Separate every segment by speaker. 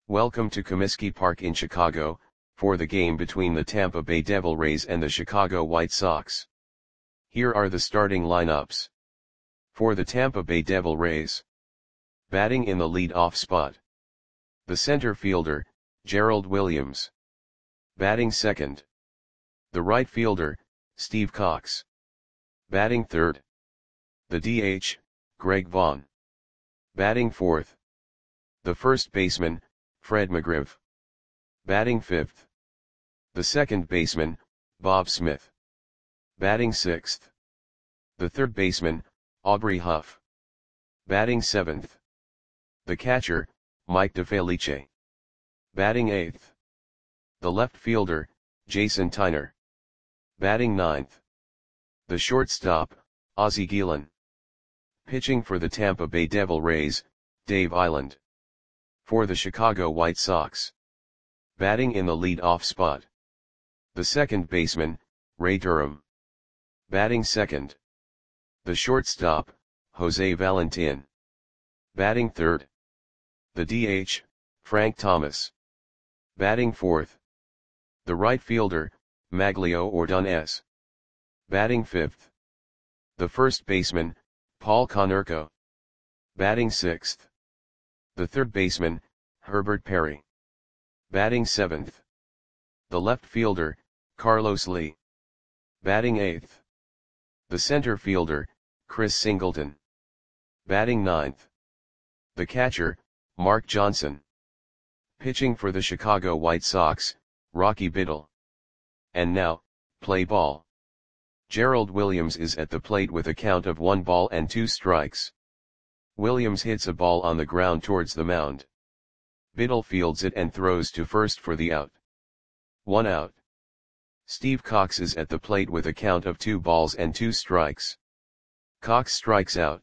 Speaker 1: Welcome to Comiskey Park in Chicago, for the game between the Tampa Bay Devil Rays and the Chicago White Sox. Here are the starting lineups. For the Tampa Bay Devil Rays. Batting in the lead-off spot. The center fielder, Gerald Williams. Batting second. The right fielder, Steve Cox. Batting third. The DH, Greg Vaughn. Batting fourth. The first baseman, Fred McGriff. Batting fifth. The second baseman, Bob Smith. Batting sixth. The third baseman, Aubrey Huff. Batting seventh. The catcher, Mike DeFelice. Batting eighth. The left fielder, Jason Tyner. Batting ninth. The shortstop, Ozzie Guillen. Pitching for the Tampa Bay Devil Rays, Dave Eiland. For the Chicago White Sox. Batting in the lead-off spot. The second baseman, Ray Durham. Batting second. The shortstop, Jose Valentin. Batting third. The DH, Frank Thomas. Batting fourth. The right fielder, Maglio Ordonez. Batting fifth. The first baseman, Paul Konerko. Batting sixth. The third baseman, Herbert Perry. Batting seventh. The left fielder, Carlos Lee. Batting eighth. The center fielder, Chris Singleton. Batting ninth. The catcher, Mark Johnson. Pitching for the Chicago White Sox, Rocky Biddle. And now, play ball. Gerald Williams is at the plate with a count of 1-2 Williams hits a ball on the ground towards the mound. Biddle fields it and throws to first for the out. 1 out. Steve Cox is at the plate with a count of 2-2. Cox strikes out.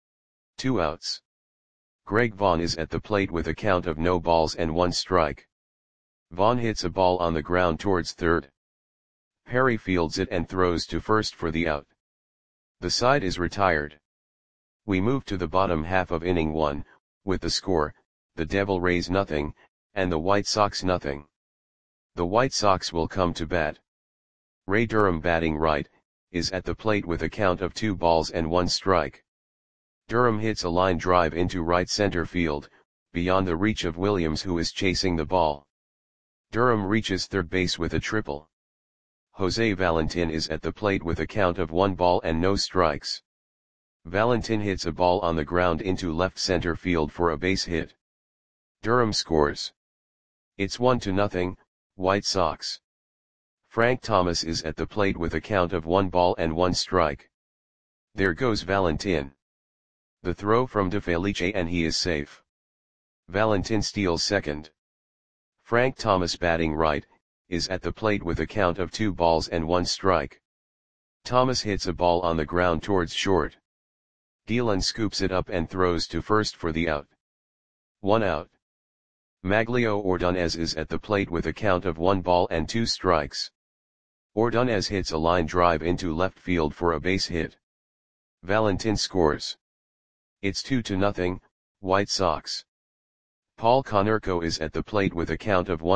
Speaker 1: 2 outs. Greg Vaughn is at the plate with a count of 0-1 strike. Vaughn hits a ball on the ground towards third. Perry fields it and throws to first for the out. The side is retired. We move to the bottom half of inning 1, with the score, the Devil Rays 0, and the White Sox 0. The White Sox will come to bat. Ray Durham batting right, is at the plate with a count of 2-1 strike. Durham hits a line drive into right center field, beyond the reach of Williams who is chasing the ball. Durham reaches third base with a triple. Jose Valentin is at the plate with a count of 1-0 strikes. Valentin hits a ball on the ground into left center field for a base hit. Durham scores. It's 1-0, White Sox. Frank Thomas is at the plate with a count of 1-1 strike. There goes Valentin. The throw from DeFelice and he is safe. Valentin steals second. Frank Thomas batting right, is at the plate with a count of 2-1 strike. Thomas hits a ball on the ground towards short. Guillen scoops it up and throws to first for the out. 1 out. Maglio Ordonez is at the plate with a count of 1-2. Ordonez hits a line drive into left field for a base hit. Valentin scores. It's 2-0, White Sox. Paul Konerko is at the plate with a count of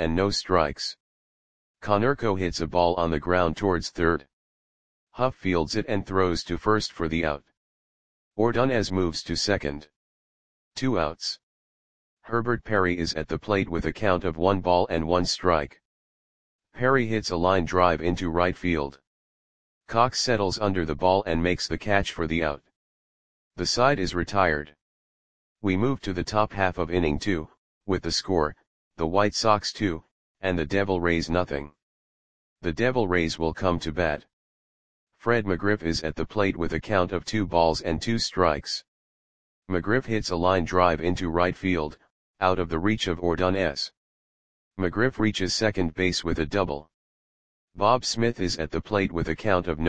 Speaker 1: 1-0. Konerko hits a ball on the ground towards third. Huff fields it and throws to first for the out. Ordonez moves to second. 2 outs. Herbert Perry is at the plate with a count of 1-1 strike. Perry hits a line drive into right field. Cox settles under the ball and makes the catch for the out. The side is retired. We move to the top half of inning 2, with the score, the White Sox 2, and the Devil Rays 0. The Devil Rays will come to bat. Fred McGriff is at the plate with a count of 2-2. McGriff hits a line drive into right field, out of the reach of Ordonez. McGriff reaches second base with a double. Bob Smith is at the plate with a count of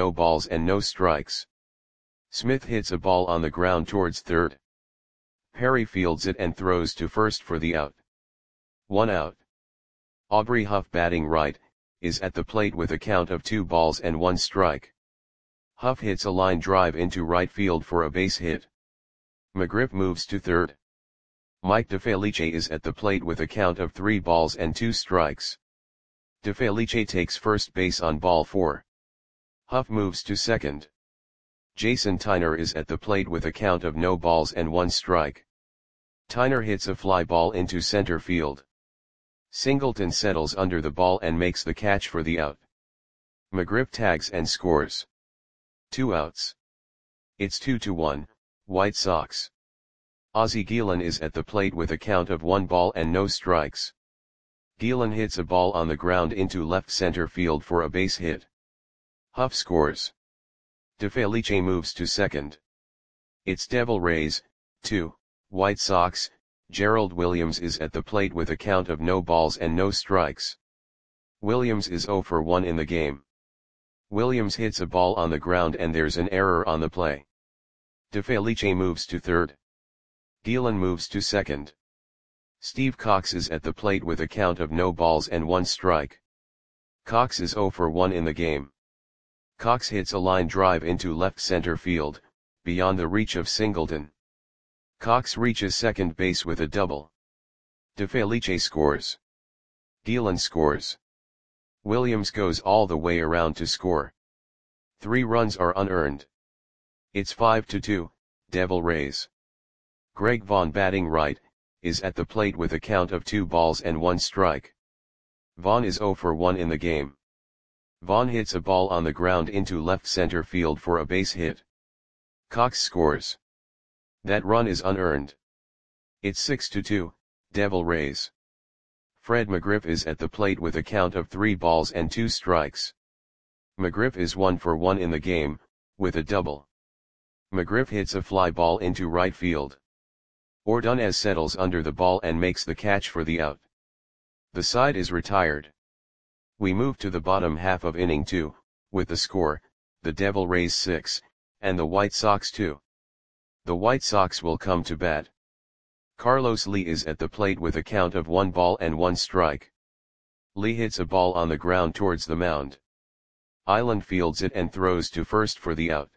Speaker 1: 0-0. Smith hits a ball on the ground towards third. Perry fields it and throws to first for the out. 1 out. Aubrey Huff batting right, is at the plate with a count of 2-1 strike. Huff hits a line drive into right field for a base hit. McGriff moves to third. Mike DeFelice is at the plate with a count of 3 balls and 2 strikes. DeFelice takes first base on ball 4. Huff moves to second. Jason Tyner is at the plate with a count of no balls and 1 strike. Tyner hits a fly ball into center field. Singleton settles under the ball and makes the catch for the out. McGriff tags and scores. 2 outs. It's 2-1, White Sox. Ozzie Guillen is at the plate with a count of 1 ball and no strikes. Guillen hits a ball on the ground into left center field for a base hit. Huff scores. DeFelice moves to second. It's Devil Rays, 2, White Sox. Gerald Williams is at the plate with a count of no balls and no strikes. Williams is 0 for 1 in the game. Williams hits a ball on the ground and there's an error on the play. DeFelice moves to third. Guillen moves to second. Steve Cox is at the plate with a count of no balls and 1 strike. Cox is 0 for 1 in the game. Cox hits a line drive into left center field, beyond the reach of Singleton. Cox reaches second base with a double. DeFelice scores. Guillen scores. Williams goes all the way around to score. 3 runs are unearned. It's 5-2, Devil Rays. Greg Vaughn, batting right, is at the plate with a count of 2 balls and 1 strike. Vaughn is 0 for 1 in the game. Vaughn hits a ball on the ground into left center field for a base hit. Cox scores. That run is unearned. It's 6-2, Devil Rays. Fred McGriff is at the plate with a count of 3 balls and 2 strikes. McGriff is 1 for 1 in the game, with a double. McGriff hits a fly ball into right field. Ordonez settles under the ball and makes the catch for the out. The side is retired. We move to the bottom half of inning 2, with the score, the Devil Rays 6, and the White Sox 2. The White Sox will come to bat. Carlos Lee is at the plate with a count of 1 ball and 1 strike. Lee hits a ball on the ground towards the mound. Island fields it and throws to first for the out.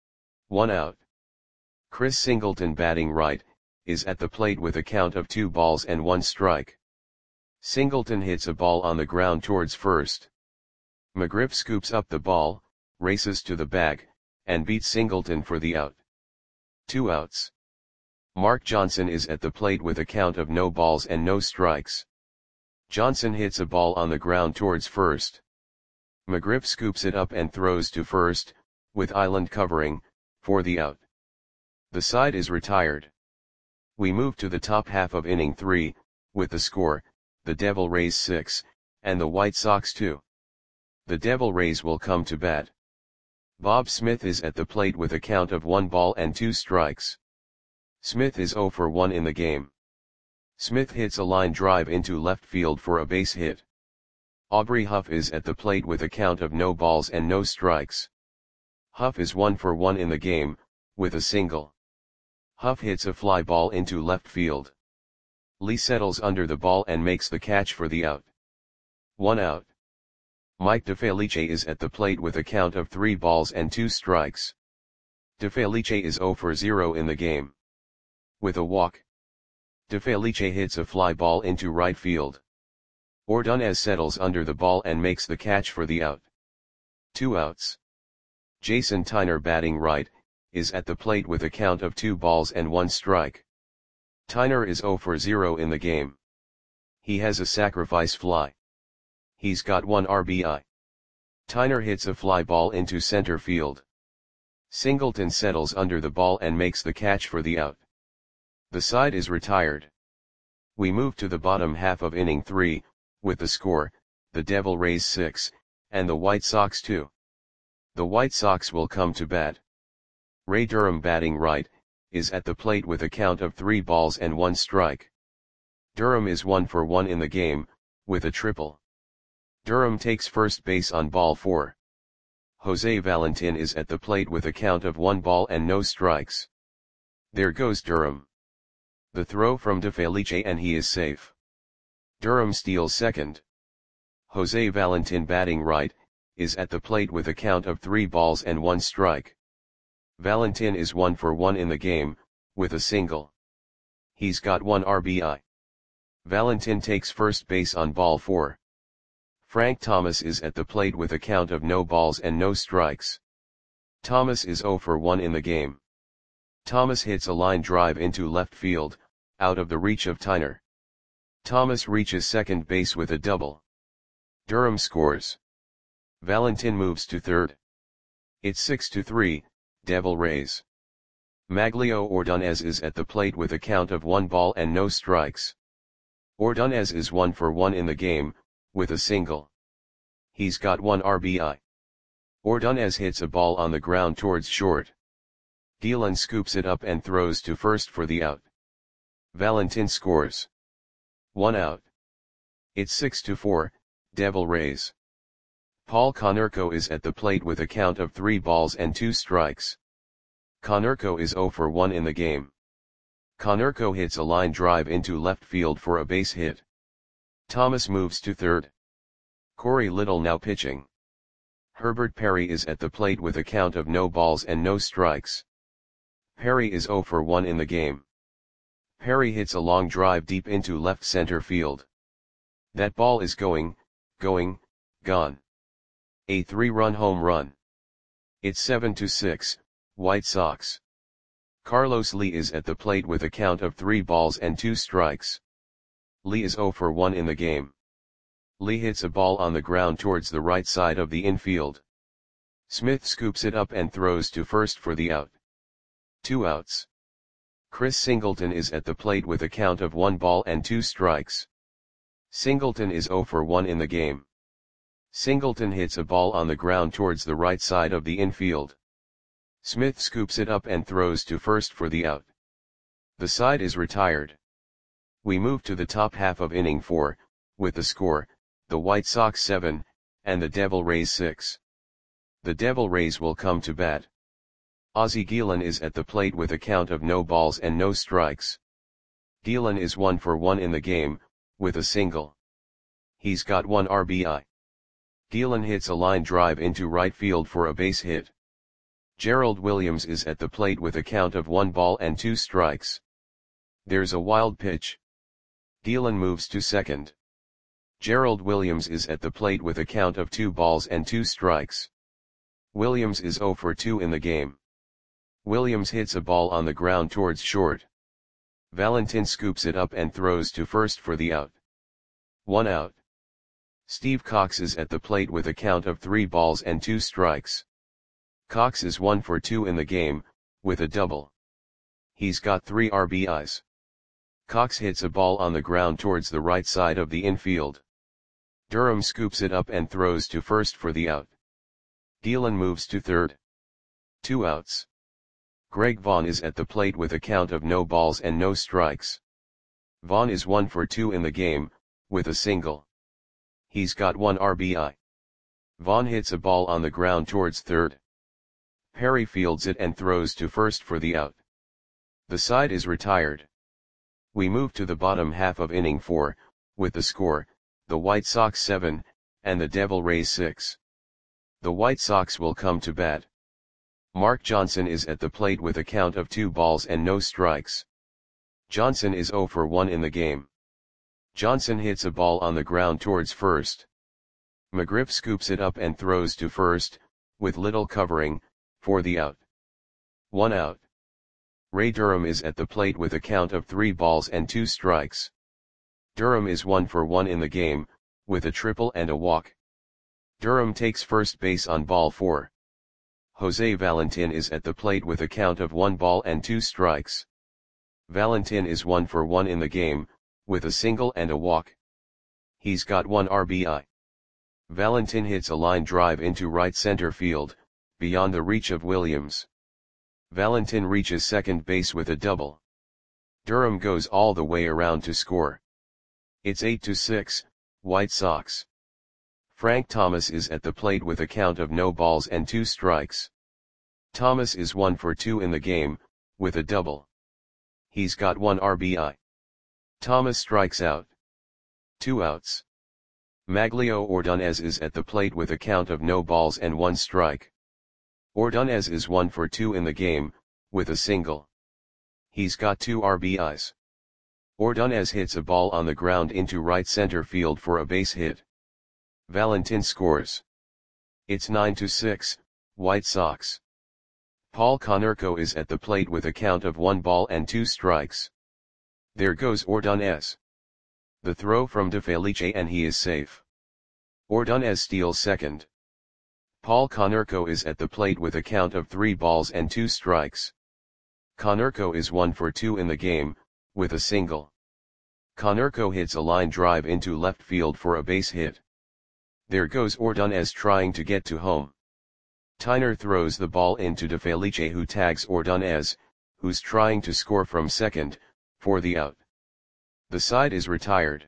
Speaker 1: 1 out. Chris Singleton, batting right, is at the plate with a count of 2 balls and 1 strike. Singleton hits a ball on the ground towards first. McGriff scoops up the ball, races to the bag, and beats Singleton for the out. 2 outs. Mark Johnson is at the plate with a count of no balls and no strikes. Johnson hits a ball on the ground towards first. McGriff scoops it up and throws to first, with Island covering, for the out. The side is retired. We move to the top half of inning 3, with the score, the Devil Rays 6, and the White Sox 2. The Devil Rays will come to bat. Bob Smith is at the plate with a count of 1 ball and 2 strikes. Smith is 0 for 1 in the game. Smith hits a line drive into left field for a base hit. Aubrey Huff is at the plate with a count of no balls and no strikes. Huff is 1 for 1 in the game, with a single. Huff hits a fly ball into left field. Lee settles under the ball and makes the catch for the out. 1 out. Mike DeFelice is at the plate with a count of 3 balls and 2 strikes. DeFelice is 0 for 0 in the game. With a walk. DeFelice hits a fly ball into right field. Ordonez settles under the ball and makes the catch for the out. 2 outs. Jason Tyner, batting right, is at the plate with a count of 2 balls and 1 strike. Tyner is 0 for 0 in the game. He has a sacrifice fly. He's got 1 RBI. Tyner hits a fly ball into center field. Singleton settles under the ball and makes the catch for the out. The side is retired. We move to the bottom half of inning 3, with the score, the Devil Rays 6, and the White Sox 2. The White Sox will come to bat. Ray Durham, batting right, is at the plate with a count of 3 balls and 1 strike. Durham is 1 for 1 in the game, with a triple. Durham takes first base on ball 4. Jose Valentin is at the plate with a count of 1 ball and no strikes. There goes Durham. The throw from DeFelice and he is safe. Durham steals second. Jose Valentin, batting right, is at the plate with a count of 3 balls and 1 strike. Valentin is 1 for 1 in the game, with a single. He's got 1 RBI. Valentin takes first base on ball 4. Frank Thomas is at the plate with a count of no balls and no strikes. Thomas is 0 for 1 in the game. Thomas hits a line drive into left field, out of the reach of Tyner. Thomas reaches second base with a double. Durham scores. Valentin moves to third. It's 6-3, Devil Rays. Maglio Ordonez is at the plate with a count of 1 ball and no strikes. Ordonez is 1 for 1 in the game, with a single. He's got 1 RBI. Ordonez hits a ball on the ground towards short. Gielan scoops it up and throws to first for the out. Valentin scores. 1 out. It's 6-4, Devil Rays. Paul Konerko is at the plate with a count of 3 balls and 2 strikes. Konerko is 0 for 1 in the game. Konerko hits a line drive into left field for a base hit. Thomas moves to third. Corey Little now pitching. Herbert Perry is at the plate with a count of no balls and no strikes. Perry is 0 for 1 in the game. Perry hits a long drive deep into left center field. That ball is gone. A 3-run home run. It's 7-6, White Sox. Carlos Lee is at the plate with a count of 3 balls and 2 strikes. Lee is 0 for 1 in the game. Lee hits a ball on the ground towards the right side of the infield. Smith scoops it up and throws to first for the out. 2 outs. Chris Singleton is at the plate with a count of 1 ball and 2 strikes. Singleton is 0 for 1 in the game. Singleton hits a ball on the ground towards the right side of the infield. Smith scoops it up and throws to first for the out. The side is retired. We move to the top half of inning 4, with the score, the White Sox 7, and the Devil Rays 6. The Devil Rays will come to bat. Ozzie Gielan is at the plate with a count of no balls and no strikes. Gielan is 1 for 1 in the game, with a single. He's got 1 RBI. Gielan hits a line drive into right field for a base hit. Gerald Williams is at the plate with a count of 1 ball and 2 strikes. There's a wild pitch. Gielan moves to second. Gerald Williams is at the plate with a count of 2 balls and 2 strikes. Williams is 0 for 2 in the game. Williams hits a ball on the ground towards short. Valentin scoops it up and throws to first for the out. 1 out. Steve Cox is at the plate with a count of 3 balls and 2 strikes. Cox is 1 for 2 in the game, with a double. He's got 3 RBIs. Cox hits a ball on the ground towards the right side of the infield. Durham scoops it up and throws to first for the out. Gielan moves to third. 2 outs. Greg Vaughn is at the plate with a count of no balls and no strikes. Vaughn is 1 for 2 in the game, with a single. He's got 1 RBI. Vaughn hits a ball on the ground towards third. Perry fields it and throws to first for the out. The side is retired. We move to the bottom half of inning 4, with the score, the White Sox 7, and the Devil Rays 6. The White Sox will come to bat. Mark Johnson is at the plate with a count of 2 balls and no strikes. Johnson is 0 for 1 in the game. Johnson hits a ball on the ground towards first. McGriff scoops it up and throws to first, with Little covering, for the out. 1 out. Ray Durham is at the plate with a count of 3 balls and 2 strikes. Durham is 1 for 1 in the game, with a triple and a walk. Durham takes first base on ball 4. Jose Valentin is at the plate with a count of 1 ball and 2 strikes. Valentin is 1 for 1 in the game, with a single and a walk. He's got 1 RBI. Valentin hits a line drive into right center field, beyond the reach of Williams. Valentin reaches second base with a double. Durham goes all the way around to score. It's 8-6, White Sox. Frank Thomas is at the plate with a count of no balls and 2 strikes. Thomas is 1 for 2 in the game, with a double. He's got 1 RBI. Thomas strikes out. 2 outs. Maglio Ordonez is at the plate with a count of no balls and 1 strike. Ordonez is 1 for 2 in the game, with a single. He's got 2 RBIs. Ordonez hits a ball on the ground into right center field for a base hit. Valentin scores. It's 9-6, White Sox. Paul Konerko is at the plate with a count of 1 ball and 2 strikes. There goes Ordonez. The throw from DeFelice and he is safe. Ordonez steals second. Paul Konerko is at the plate with a count of 3 balls and 2 strikes. Konerko is 1 for 2 in the game, with a single. Konerko hits a line drive into left field for a base hit. There goes Ordonez trying to get to home. Tyner throws the ball into DeFelice who tags Ordonez, who's trying to score from second, for the out. The side is retired.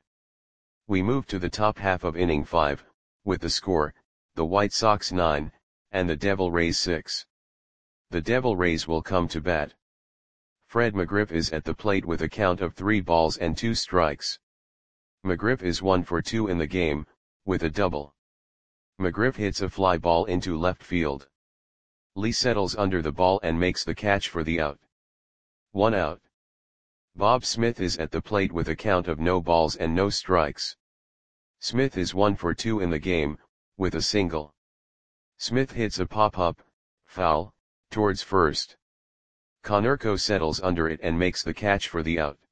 Speaker 1: We move to the top half of inning 5, with the score, the White Sox 9, and the Devil Rays 6. The Devil Rays will come to bat. Fred McGriff is at the plate with a count of 3 balls and 2 strikes. McGriff is 1 for 2 in the game, with a double. McGriff hits a fly ball into left field. Lee settles under the ball and makes the catch for the out. 1 out. Bob Smith is at the plate with a count of no balls and no strikes. Smith is 1 for 2 in the game, with a single. Smith hits a pop-up, foul, towards first. Konerko settles under it and makes the catch for the out.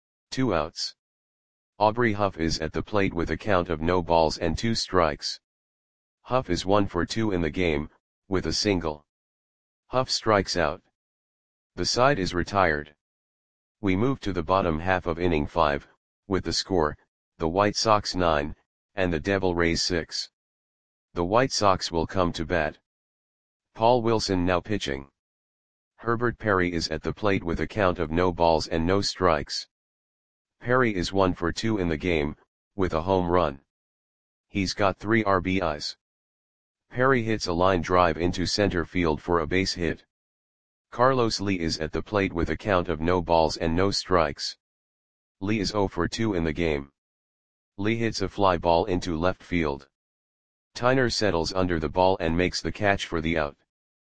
Speaker 1: 2 outs. Aubrey Huff is at the plate with a count of no balls and 2 strikes. Huff is 1 for 2 in the game, with a single. Huff strikes out. The side is retired. We move to the bottom half of inning 5, with the score, the White Sox 9, and the Devil Rays 6. The White Sox will come to bat. Paul Wilson now pitching. Herbert Perry is at the plate with a count of no balls and no strikes. Perry is 1 for 2 in the game, with a home run. He's got 3 RBIs. Perry hits a line drive into center field for a base hit. Carlos Lee is at the plate with a count of no balls and no strikes. Lee is 0 for 2 in the game. Lee hits a fly ball into left field. Tyner settles under the ball and makes the catch for the out.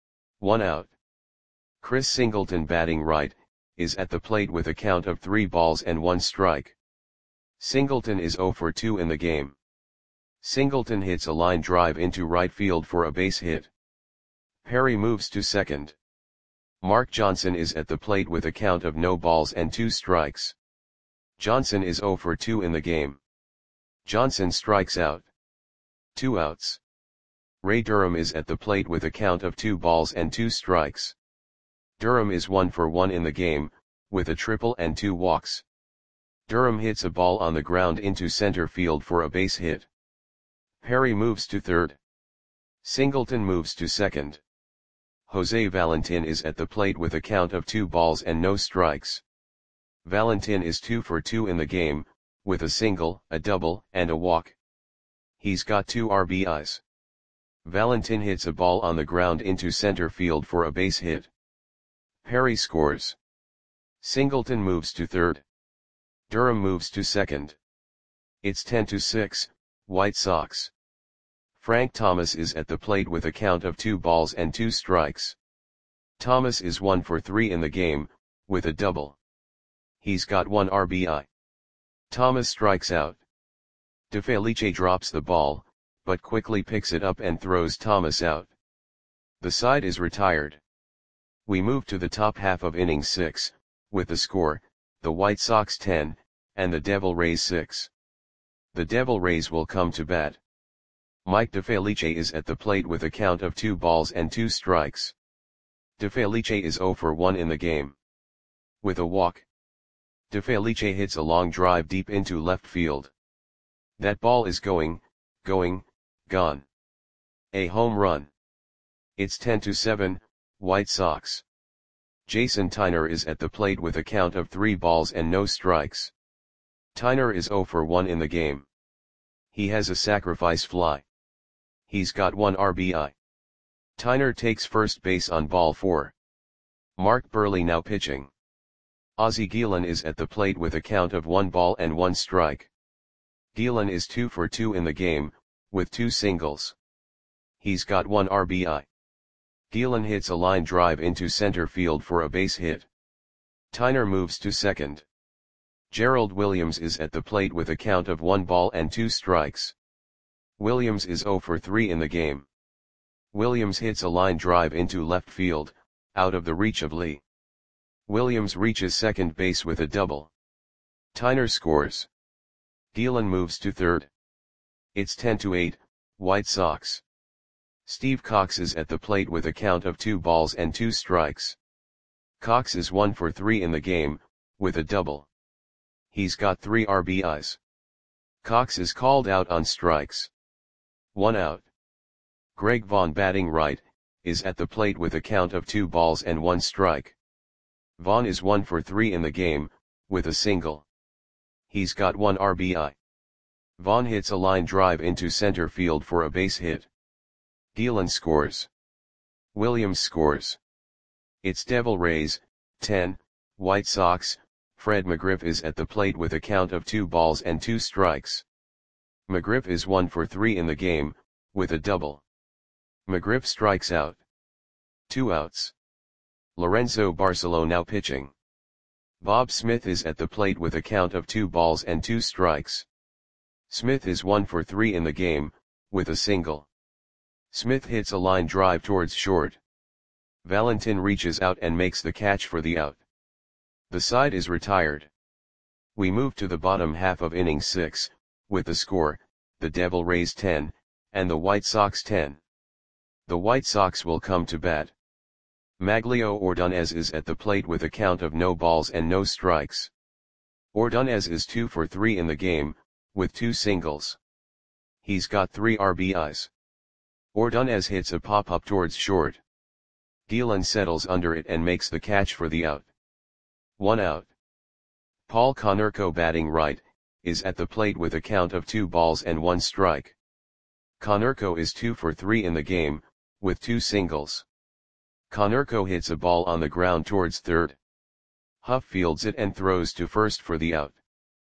Speaker 1: 1 out. Chris Singleton batting right, is at the plate with a count of 3 balls and 1 strike. Singleton is 0 for 2 in the game. Singleton hits a line drive into right field for a base hit. Perry moves to second. Mark Johnson is at the plate with a count of no balls and 2 strikes. Johnson is 0 for 2 in the game. Johnson strikes out. 2 outs. Ray Durham is at the plate with a count of 2 balls and 2 strikes. Durham is 1 for 1 in the game, with a triple and 2 walks. Durham hits a ball on the ground into center field for a base hit. Perry moves to third. Singleton moves to second. Jose Valentin is at the plate with a count of 2 balls and no strikes. Valentin is 2 for 2 in the game, with a single, a double, and a walk. He's got 2 RBIs. Valentin hits a ball on the ground into center field for a base hit. Perry scores. Singleton moves to third. Durham moves to second. It's 10-6, White Sox. Frank Thomas is at the plate with a count of 2 balls and 2 strikes. Thomas is 1 for 3 in the game, with a double. He's got 1 RBI. Thomas strikes out. DeFelice drops the ball, but quickly picks it up and throws Thomas out. The side is retired. We move to the top half of inning 6, with the score, the White Sox 10, and the Devil Rays 6. The Devil Rays will come to bat. Mike DeFelice is at the plate with a count of 2 balls and 2 strikes. DeFelice is 0 for 1 in the game. With a walk. DeFelice hits a long drive deep into left field. That ball is going, gone. A home run. It's 10-7, White Sox. Jason Tyner is at the plate with a count of 3 balls and no strikes. Tyner is 0 for 1 in the game. He has a sacrifice fly. He's got 1 RBI. Tyner takes first base on ball 4. Mark Burley now pitching. Ozzie Guillen is at the plate with a count of 1 ball and 1 strike. Guillen is 2 for 2 in the game, with 2 singles. He's got 1 RBI. Guillen hits a line drive into center field for a base hit. Tyner moves to second. Gerald Williams is at the plate with a count of 1 ball and 2 strikes. Williams is 0 for 3 in the game. Williams hits a line drive into left field, out of the reach of Lee. Williams reaches second base with a double. Tyner scores. Gielan moves to third. It's 10-8, White Sox. Steve Cox is at the plate with a count of 2 balls and 2 strikes. Cox is 1 for 3 in the game, with a double. He's got 3 RBIs. Cox is called out on strikes. 1 out. Greg Vaughn, batting right, is at the plate with a count of 2 balls and 1 strike. Vaughn is 1 for 3 in the game, with a single. He's got 1 RBI. Vaughn hits a line drive into center field for a base hit. Gielan scores. Williams scores. It's Devil Rays, 10, White Sox. Fred McGriff is at the plate with a count of 2 balls and 2 strikes. McGriff is 1 for 3 in the game, with a double. McGriff strikes out. 2 outs. Lorenzo Barcelo now pitching. Bob Smith is at the plate with a count of 2 balls and 2 strikes. Smith is 1 for 3 in the game, with a single. Smith hits a line drive towards short. Valentin reaches out and makes the catch for the out. The side is retired. We move to the bottom half of inning 6, with the score, the Devil Rays 10, and the White Sox 10. The White Sox will come to bat. Maglio Ordonez is at the plate with a count of no balls and no strikes. Ordonez is 2 for 3 in the game, with 2 singles. He's got 3 RBIs. Ordonez hits a pop-up towards short. Gielan settles under it and makes the catch for the out. 1 out. Paul Konerko, batting right, is at the plate with a count of 2 balls and 1 strike. Konerko is 2 for 3 in the game, with 2 singles. Konerko hits a ball on the ground towards third. Huff fields it and throws to first for the out.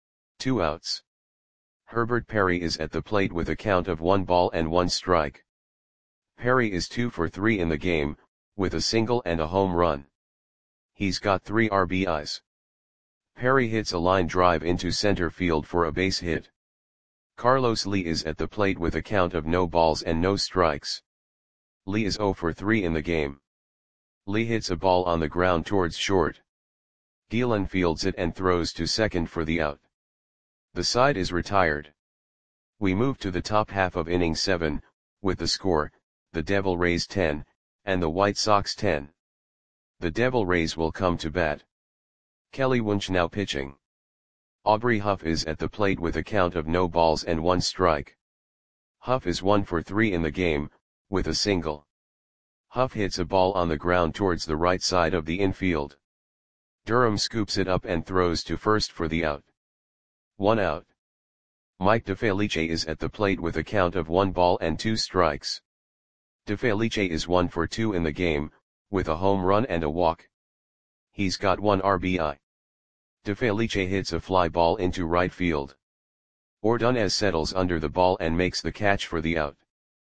Speaker 1: 2 outs. Herbert Perry is at the plate with a count of 1 ball and 1 strike. Perry is 2 for 3 in the game, with a single and a home run. He's got 3 RBIs. Perry hits a line drive into center field for a base hit. Carlos Lee is at the plate with a count of no balls and no strikes. Lee is 0 for 3 in the game. Lee hits a ball on the ground towards short. Gielan fields it and throws to second for the out. The side is retired. We move to the top half of inning 7, with the score, the Devil Rays 10, and the White Sox 10. The Devil Rays will come to bat. Kelly Wunsch now pitching. Aubrey Huff is at the plate with a count of no balls and 1 strike. Huff is 1 for 3 in the game, with a single. Huff hits a ball on the ground towards the right side of the infield. Durham scoops it up and throws to first for the out. 1 out. Mike DeFelice is at the plate with a count of 1 ball and 2 strikes. DeFelice is 1 for 2 in the game, with a home run and a walk. He's got 1 RBI. DeFelice hits a fly ball into right field. Ordonez settles under the ball and makes the catch for the out.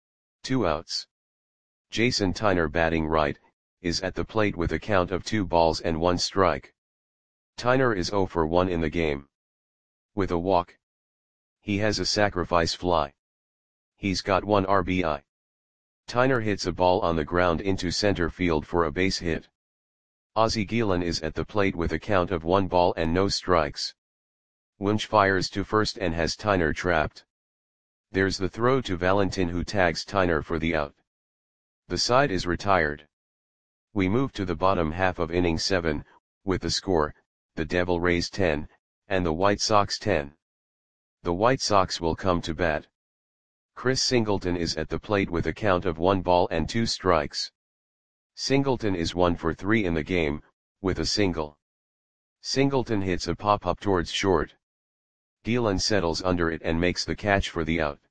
Speaker 1: 2 outs. Jason Tyner, batting right, is at the plate with a count of 2 balls and 1 strike. Tyner is 0 for 1 in the game. With a walk. He has a sacrifice fly. He's got 1 RBI. Tyner hits a ball on the ground into center field for a base hit. Ozzie Gielan is at the plate with a count of 1 ball and no strikes. Wunsch fires to first and has Tyner trapped. There's the throw to Valentin, who tags Tyner for the out. The side is retired. We move to the bottom half of inning 7, with the score, the Devil Rays 10, and the White Sox 10. The White Sox will come to bat. Chris Singleton is at the plate with a count of 1 ball and 2 strikes. Singleton is 1 for 3 in the game, with a single. Singleton hits a pop-up towards short. Gielan settles under it and makes the catch for the out.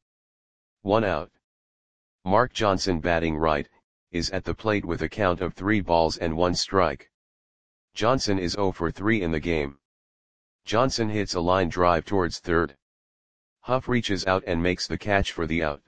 Speaker 1: 1 out. Mark Johnson, batting right, is at the plate with a count of 3 balls and 1 strike. Johnson is 0 for 3 in the game. Johnson hits a line drive towards third. Huff reaches out and makes the catch for the out.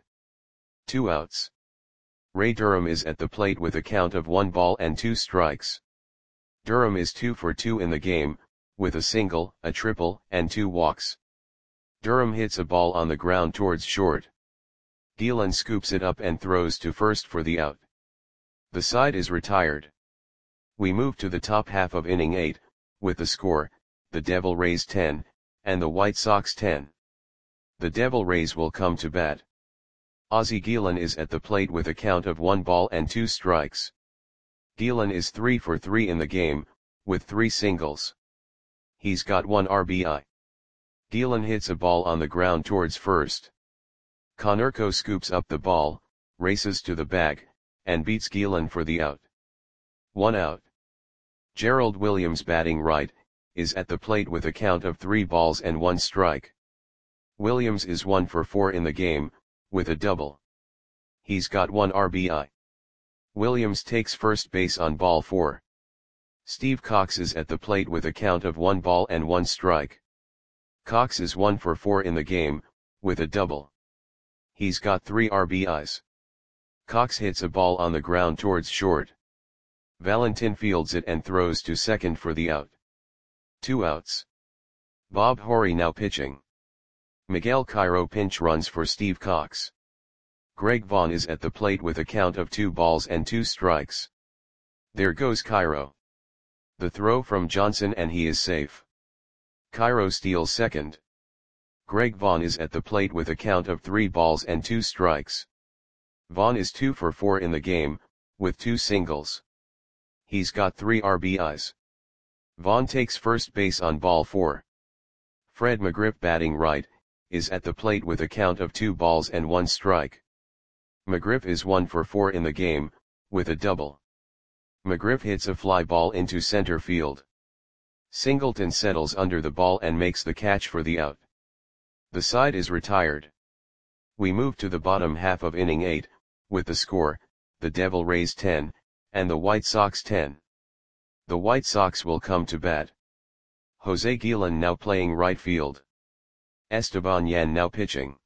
Speaker 1: 2 outs. Ray Durham is at the plate with a count of 1 ball and 2 strikes. Durham is 2 for 2 in the game, with a single, a triple, and 2 walks. Durham hits a ball on the ground towards short. Gielan scoops it up and throws to first for the out. The side is retired. We move to the top half of inning 8, with the score, the Devil Rays 10, and the White Sox 10. The Devil Rays will come to bat. Ozzie Gielan is at the plate with a count of 1 ball and 2 strikes. Gielan is 3 for 3 in the game, with 3 singles. He's got 1 RBI. Gielan hits a ball on the ground towards first. Konerko scoops up the ball, races to the bag, and beats Gielan for the out. 1 out. Gerald Williams, batting right, is at the plate with a count of 3 balls and 1 strike. Williams is 1 for 4 in the game, with a double. He's got 1 RBI. Williams takes first base on ball 4. Steve Cox is at the plate with a count of 1 ball and 1 strike. Cox is 1 for 4 in the game, with a double. He's got 3 RBIs. Cox hits a ball on the ground towards short. Valentin fields it and throws to second for the out. 2 outs. Bob Horry now pitching. Miguel Cairo pinch runs for Steve Cox. Greg Vaughn is at the plate with a count of 2 balls and 2 strikes. There goes Cairo. The throw from Johnson and he is safe. Cairo steals second. Greg Vaughn is at the plate with a count of 3 balls and 2 strikes. Vaughn is 2 for 4 in the game, with 2 singles. He's got 3 RBIs. Vaughn takes first base on ball 4. Fred McGriff, batting right, is at the plate with a count of 2 balls and 1 strike. McGriff is 1 for 4 in the game, with a double. McGriff hits a fly ball into center field. Singleton settles under the ball and makes the catch for the out. The side is retired. We move to the bottom half of inning 8, with the score, the Devil Rays 10, and the White Sox 10. The White Sox will come to bat. Jose Gielan now playing right field. Esteban Yan now pitching.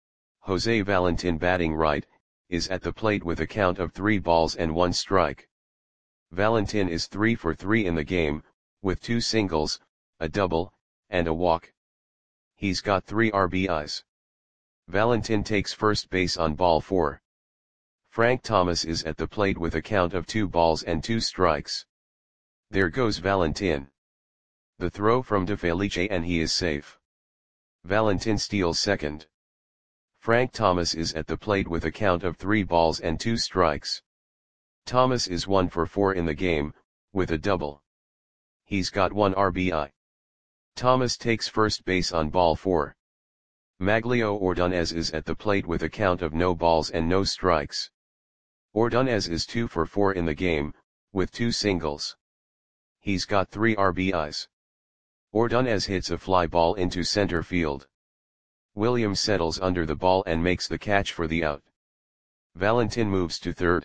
Speaker 1: Jose Valentin, batting right, is at the plate with a count of 3 balls and 1 strike. Valentin is 3 for 3 in the game, with 2 singles, a double, and a walk. He's got 3 RBIs. Valentin takes first base on ball 4. Frank Thomas is at the plate with a count of 2 balls and 2 strikes. There goes Valentin. The throw from De Felice and he is safe. Valentin steals second. Frank Thomas is at the plate with a count of 3 balls and 2 strikes. Thomas is 1 for 4 in the game, with a double. He's got 1 RBI. Thomas takes first base on ball 4. Maglio Ordonez is at the plate with a count of no balls and no strikes. Ordonez is 2 for 4 in the game, with 2 singles. He's got 3 RBIs. Ordonez hits a fly ball into center field. Williams settles under the ball and makes the catch for the out. Valentin moves to third.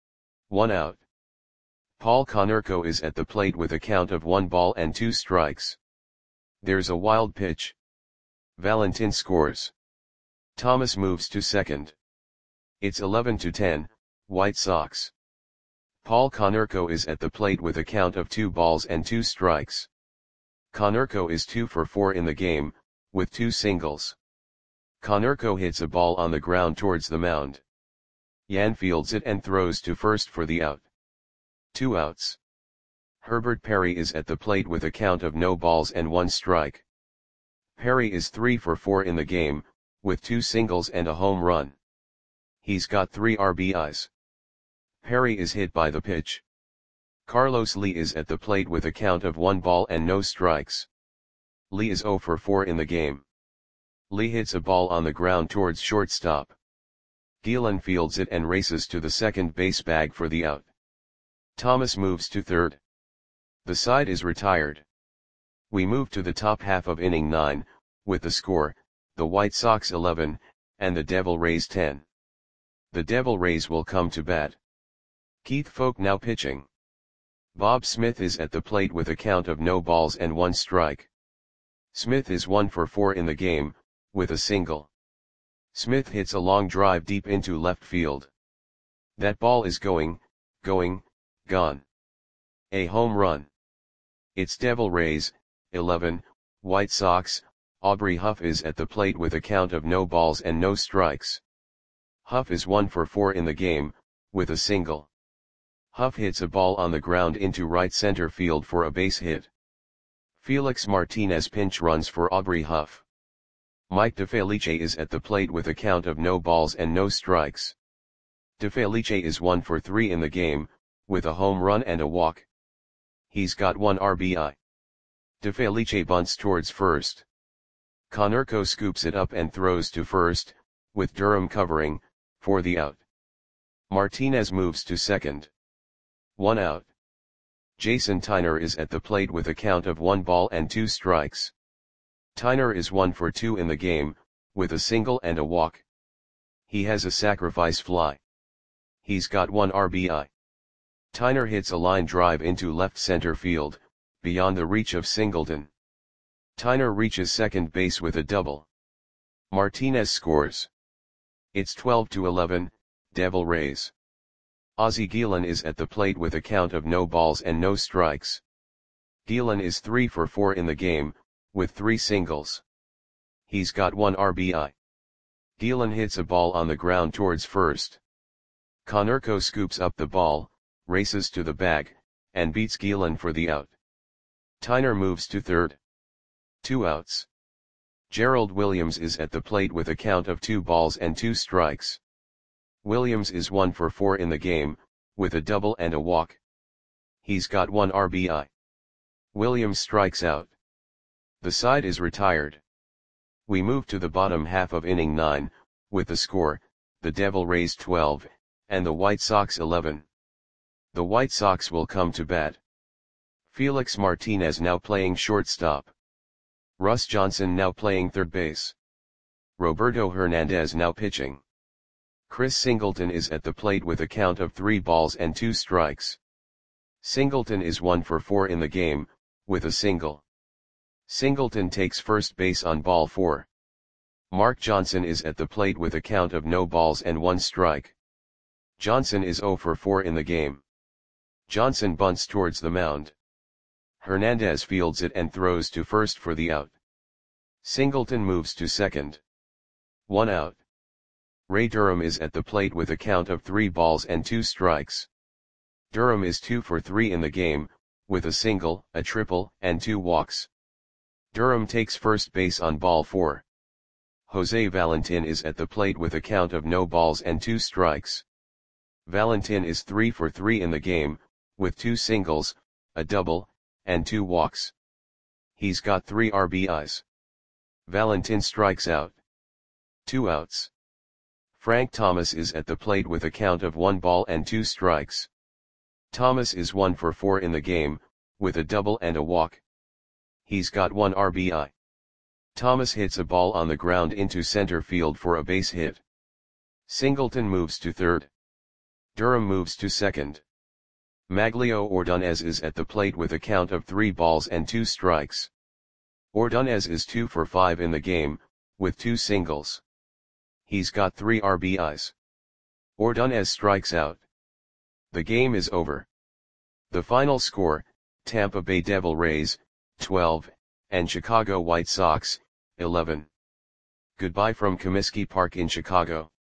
Speaker 1: 1 out. Paul Konerko is at the plate with a count of 1 ball and 2 strikes. There's a wild pitch. Valentin scores. Thomas moves to second. It's 11-10, White Sox. Paul Konerko is at the plate with a count of 2 balls and 2 strikes. Konerko is 2 for 4 in the game, with 2 singles. Konerko hits a ball on the ground towards the mound. Yan fields it and throws to first for the out. 2 outs. Herbert Perry is at the plate with a count of no balls and 1 strike. Perry is 3 for 4 in the game, with 2 singles and a home run. He's got 3 RBIs. Perry is hit by the pitch. Carlos Lee is at the plate with a count of 1 ball and no strikes. Lee is 0 for 4 in the game. Lee hits a ball on the ground towards shortstop. Gielan fields it and races to the second base bag for the out. Thomas moves to third. The side is retired. We move to the top half of inning 9, with the score, the White Sox 11, and the Devil Rays 10. The Devil Rays will come to bat. Keith Foulke now pitching. Bob Smith is at the plate with a count of no balls and 1 strike. Smith is 1 for 4 in the game, with a single. Smith hits a long drive deep into left field. That ball is gone. A home run. It's Devil Rays, 11, White Sox. Aubrey Huff is at the plate with a count of no balls and no strikes. Huff is 1 for 4 in the game, with a single. Huff hits a ball on the ground into right center field for a base hit. Felix Martinez pinch runs for Aubrey Huff. Mike DeFelice is at the plate with a count of no balls and no strikes. DeFelice is 1 for 3 in the game, with a home run and a walk. He's got 1 RBI. DeFelice bunts towards first. Konerko scoops it up and throws to first, with Durham covering, for the out. Martinez moves to second. 1 out. Jason Tyner is at the plate with a count of 1 ball and 2 strikes. Tyner is 1 for 2 in the game, with a single and a walk. He has a sacrifice fly. He's got 1 RBI. Tyner hits a line drive into left center field, beyond the reach of Singleton. Tyner reaches second base with a double. Martinez scores. It's 12-11, Devil Rays. Ozzie Guillen is at the plate with a count of no balls and no strikes. Guillen is 3 for 4 in the game, with 3 singles. He's got 1 RBI. Guillen hits a ball on the ground towards first. Konerko scoops up the ball, races to the bag, and beats Guillen for the out. Tyner moves to third. 2 outs. Gerald Williams is at the plate with a count of 2 balls and 2 strikes. Williams is 1 for 4 in the game, with a double and a walk. He's got 1 RBI. Williams strikes out. The side is retired. We move to the bottom half of inning 9, with the score, the Devil Rays 12, and the White Sox 11. The White Sox will come to bat. Felix Martinez now playing shortstop. Russ Johnson now playing third base. Roberto Hernandez now pitching. Chris Singleton is at the plate with a count of 3 balls and 2 strikes. Singleton is 1 for 4 in the game, with a single. Singleton takes first base on ball 4. Mark Johnson is at the plate with a count of no balls and 1 strike. Johnson is 0 for 4 in the game. Johnson bunts towards the mound. Hernandez fields it and throws to first for the out. Singleton moves to second. 1 out. Ray Durham is at the plate with a count of 3 balls and 2 strikes. Durham is 2 for 3 in the game, with a single, a triple, and 2 walks. Durham takes first base on ball 4. Jose Valentin is at the plate with a count of no balls and 2 strikes. Valentin is 3 for 3 in the game, with 2 singles, a double, and 2 walks. He's got 3 RBIs. Valentin strikes out. 2 outs. Frank Thomas is at the plate with a count of 1 ball and 2 strikes. Thomas is 1 for 4 in the game, with a double and a walk. He's got 1 RBI. Thomas hits a ball on the ground into center field for a base hit. Singleton moves to third. Durham moves to second. Maglio Ordonez is at the plate with a count of 3 balls and 2 strikes. Ordonez is 2 for 5 in the game, with 2 singles. He's got 3 RBIs. Ordonez strikes out. The game is over. The final score, Tampa Bay Devil Rays, 12, and Chicago White Sox, 11. Goodbye from Comiskey Park in Chicago.